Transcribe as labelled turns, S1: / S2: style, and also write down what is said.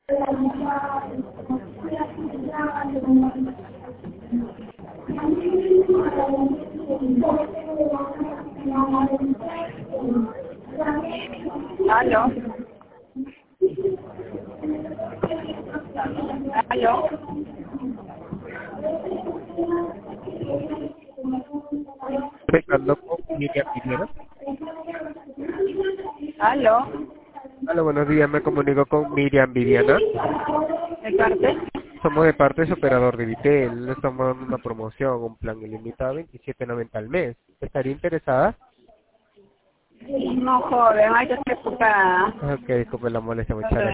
S1: Aló. Aló.
S2: Hablando con Miriam Viviana.
S1: Aló.
S2: Hola, buenos días, me comunico con Miriam Viviana.
S1: ¿De parte?
S2: Somos de parte de su operador de Vitel. Le estamos dando una promoción, un plan ilimitado, 27.90 al mes. ¿Estaría interesada?
S1: No, joven, ay, yo estoy ocupada.
S2: Ok, disculpe la molestia, muchas gracias.